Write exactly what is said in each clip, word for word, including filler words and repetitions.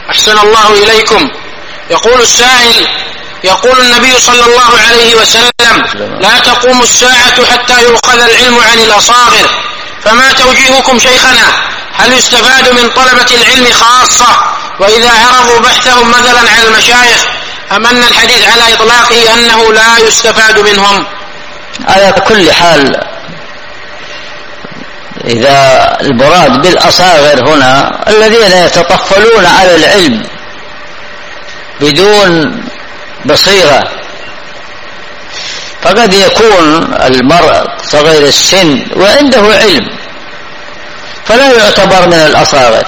أحسن الله إليكم. يقول السائل: يقول النبي صلى الله عليه وسلم: لا تقوم الساعة حتى يؤخذ العلم عن الأصاغر، فما توجيهكم شيخنا؟ هل يستفاد من طلبة العلم خاصة وإذا عرضوا بحثهم مثلا على المشايخ، أم أن الحديث على إطلاقه أنه لا يستفاد منهم؟ على كل حال، إذا المراد بالأصاغر هنا الذين يتطفلون على العلم بدون بصيرة، فقد يكون المرء صغير السن وعنده علم فلا يعتبر من الأصاغر،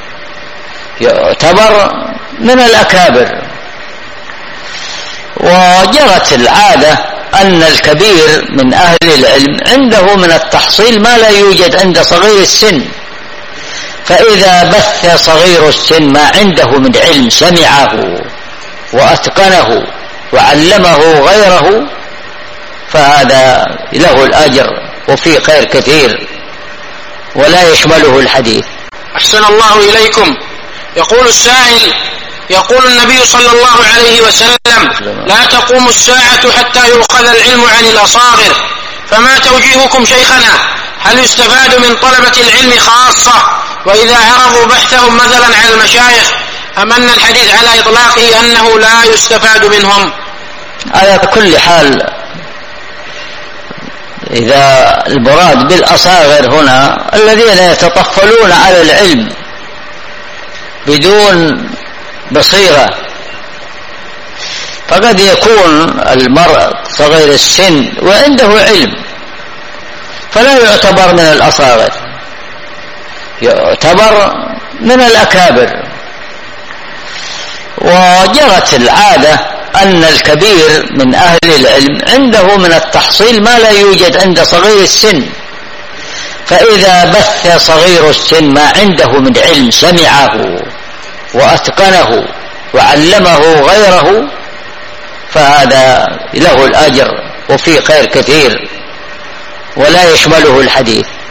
يعتبر من الأكابر. وجرت العادة أن الكبير من أهل العلم عنده من التحصيل ما لا يوجد عند صغير السن، فإذا بث صغير السن ما عنده من علم سمعه وأتقنه وعلمه غيره فهذا له الأجر وفيه خير كثير ولا يشمله الحديث. أحسن الله إليكم. يقول السائل: يقول النبي صلى الله عليه وسلم: لا تقوم الساعة حتى يؤخذ العلم عن الأصاغر، فما توجيهكم شيخنا؟ هل يستفاد من طلبة العلم خاصة وإذا عرضوا بحثهم مثلا على المشايخ، أم أن الحديث على إطلاقه أنه لا يستفاد منهم؟ على كل حال، إذا المراد بالأصاغر هنا الذين يتطفلون على العلم بدون بصيرة، فقد يكون المرء صغير السن وعنده علم فلا يعتبر من الأصاغر، يعتبر من الأكابر. وجرت العادة أن الكبير من أهل العلم عنده من التحصيل ما لا يوجد عند صغير السن، فإذا بث صغير السن ما عنده من علم سمعه وأتقنه وعلمه غيره فهذا له الأجر وفيه خير كثير ولا يشمله الحديث.